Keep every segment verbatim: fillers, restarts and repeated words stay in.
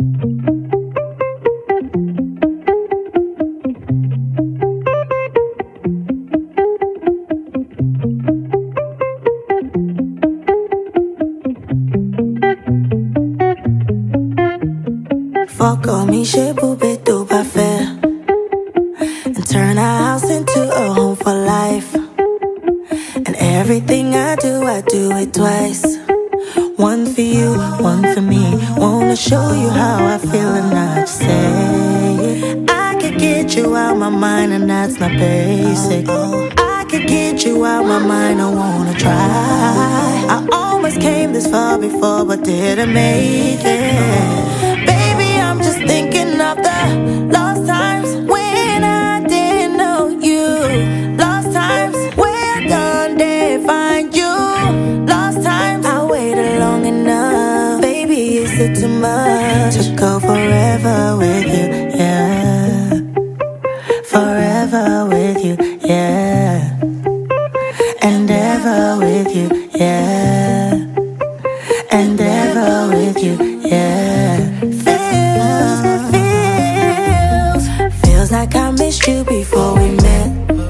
Fuck on me, chez poupée tout pas faire. And turn our house into a home for life. And everything I do, I do it twice. One for you, one for me. Wanna show you how I feel and not say I could get you out my mind and that's not basic. I could get you out my mind, I wanna try. I almost came this far before but didn't make it. Baby, I'm just thinking of the lost times when I didn't know you. Lost times where gone they find you. Lost times I waited long enough. Baby, is it too much to go forever with you? Yeah, forever with you. Yeah, and ever with you. Yeah, and ever with you. Yeah, feels, feels, feels like I missed you before we met.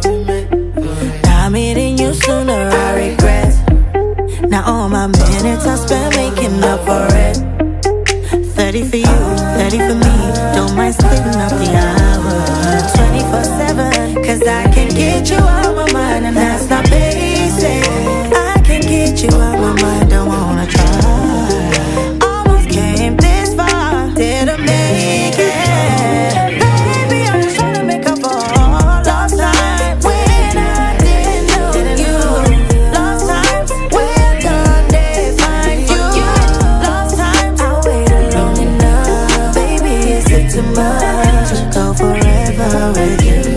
Now meeting you sooner, I regret. Now all my minutes I spent making up for it. Thirty for you, thirty for me. Don't mind splitting up the hours. Twenty-four seven, cause I can get you out my mind and that's not basic. I can get you out my mind, don't wanna try. Almost came this far, didn't make it. Baby, I'm just trying to make up for all lost times when I didn't know you. Lost times when done they find you. Lost times I waited long enough. Baby, is it too much to go forever with you?